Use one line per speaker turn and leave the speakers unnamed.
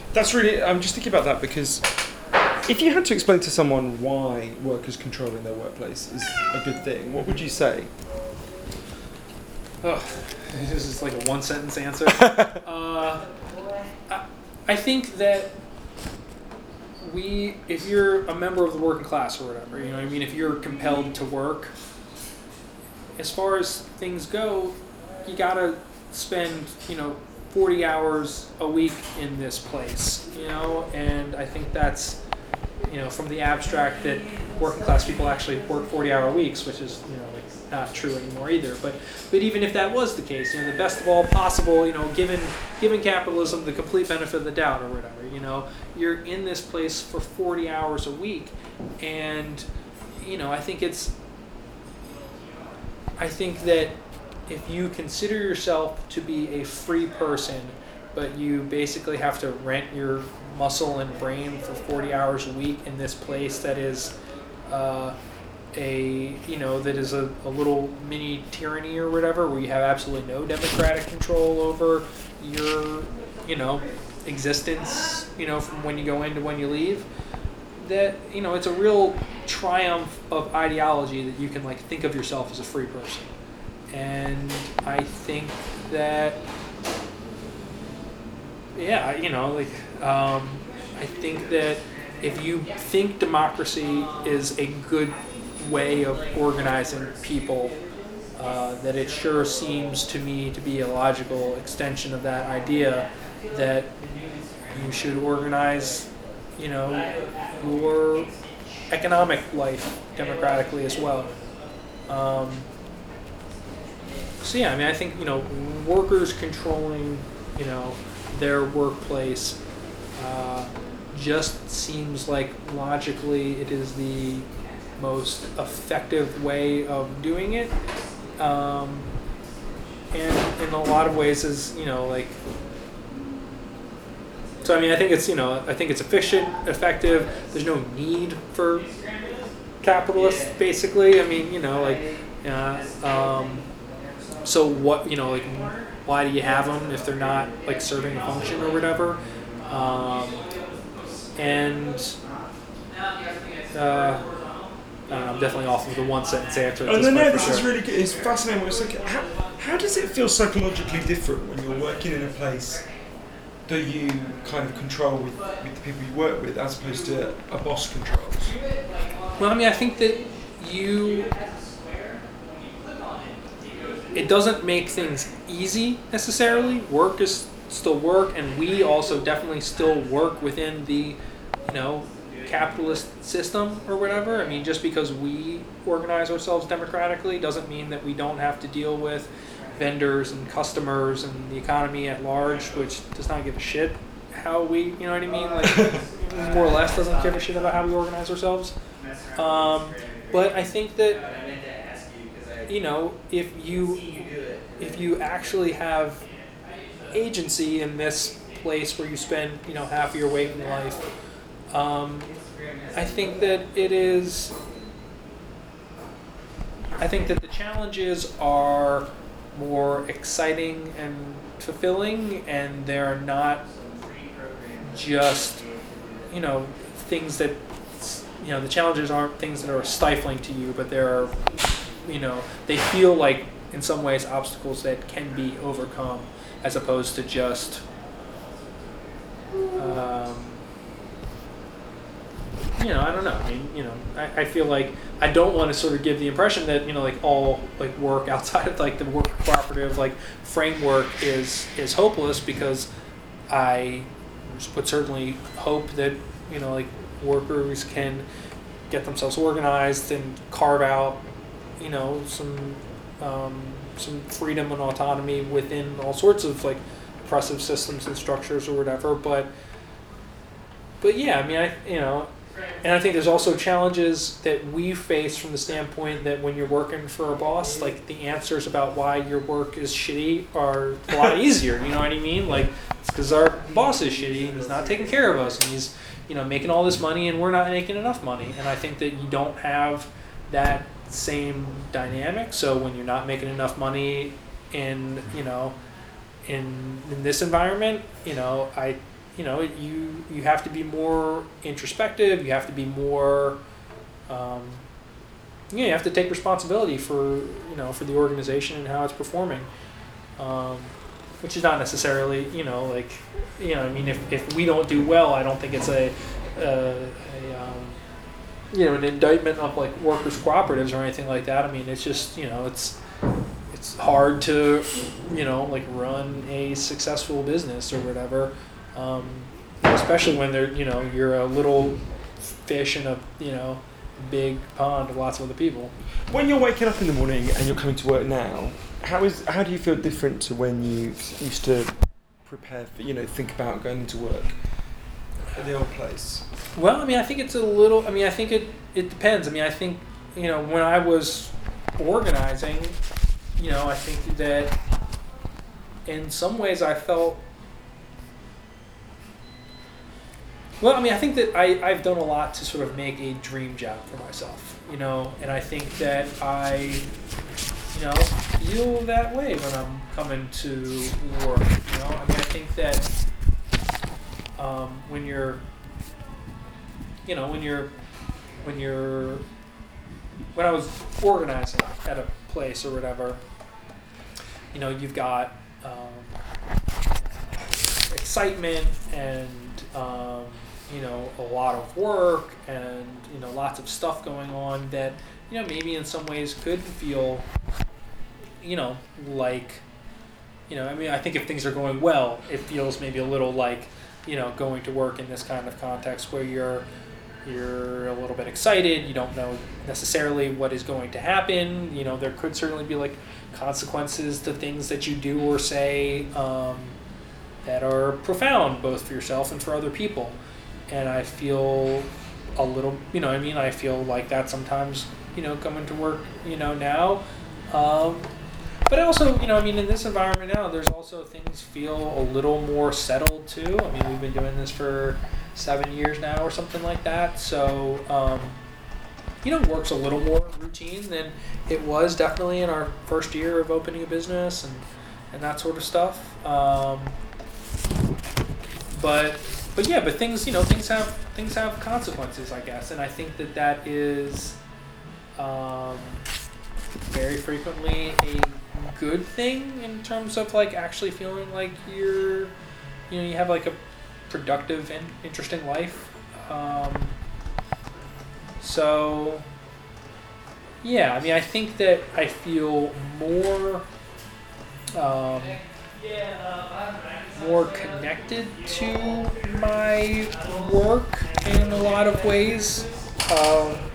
That's really, I'm just thinking about that because if you had to explain to someone why workers controlling their workplace is a good thing, what would you say?
Oh, this is like a one sentence answer. I think that if you're a member of the working class or whatever, you know what I mean, if you're compelled to work, as far as things go, you gotta spend, 40 hours a week in this place, and I think that's, from the abstract that working class people actually work 40-hour weeks, which is, not true anymore either. But even if that was the case, the best of all possible, given capitalism the complete benefit of the doubt or whatever, you're in this place for 40 hours a week, and I think that if you consider yourself to be a free person, but you basically have to rent your muscle and brain for 40 hours a week in this place that is a little mini tyranny or whatever, where you have absolutely no democratic control over your, existence, from when you go in to when you leave, that, it's a real triumph of ideology that you can, think of yourself as a free person. And I think that, I think that if you think democracy is a good way of organizing people, that it sure seems to me to be a logical extension of that idea that you should organize, your economic life democratically as well. I think, workers controlling, their workplace just seems like logically it is the most effective way of doing it. And in a lot of ways is, so I think it's, I think it's efficient, effective. There's no need for capitalists, basically. So what, why do you have them if they're not serving a function or whatever? I'm definitely off of the one sentence answer.
This is really good. It's fascinating. It's like, how does it feel psychologically different when you're working in a place that you kind of control with the people you work with, as opposed to a boss controls?
Well, I think that it doesn't make things easy necessarily. Work is still work, and we also definitely still work within the, capitalist system or whatever. Just because we organize ourselves democratically doesn't mean that we don't have to deal with vendors and customers and the economy at large, which does not give a shit how we, more or less doesn't give a shit about how we organize ourselves. But I think that, if you actually have agency in this place where you spend, half of your waking life, I think that the challenges are more exciting and fulfilling, and they're not just, things that, the challenges aren't things that are stifling to you, but they're, they feel like, in some ways, obstacles that can be overcome, as opposed to just, I don't know. I feel like I don't want to sort of give the impression that, all work outside of the work cooperative framework is hopeless, because I would certainly hope that, workers can get themselves organized and carve out, some freedom and autonomy within all sorts of oppressive systems and structures or whatever. But yeah, and I think there's also challenges that we face from the standpoint that when you're working for a boss, the answers about why your work is shitty are a lot easier. You know what I mean? It's because our boss is shitty and he's not taking care of us, and he's, making all this money and we're not making enough money. And I think that you don't have that same dynamic. So when you're not making enough money in this environment, I you have to be more introspective. You have to be more, you have to take responsibility for for the organization and how it's performing, which is not necessarily if we don't do well, I don't think it's an indictment of like workers cooperatives or anything like that. I mean, it's just it's hard to run a successful business or whatever, especially when you're a little fish in a big pond of lots of other people.
When you're waking up in the morning and you're coming to work now, how do you feel different to when you used to prepare for think about going into work at the old place?
Well, I mean, I think it's a little. I mean, I think it depends. I mean, I think when I was organizing, I think that in some ways I felt. Well, I mean, I think that I've done a lot to sort of make a dream job for myself, and I think that I, feel that way when I'm coming to work, I mean, I think that when I was organizing at a place or whatever, you've got excitement and a lot of work and lots of stuff going on that maybe in some ways could feel like I mean, I think if things are going well, it feels maybe a little like going to work in this kind of context where you're a little bit excited. You don't know necessarily what is going to happen. There could certainly be like consequences to things that you do or say that are profound, both for yourself and for other people. And I feel a little, I feel like that sometimes, coming to work, now. But also, in this environment now, there's also things feel a little more settled too. I mean, we've been doing this for 7 years now or something like that. So, work's a little more routine than it was definitely in our first year of opening a business and that sort of stuff. But things have consequences, I guess, and I think that is very frequently a good thing in terms of like actually feeling like you have like a productive and interesting life. So yeah, I mean, I think that I feel more connected to my work in a lot of ways.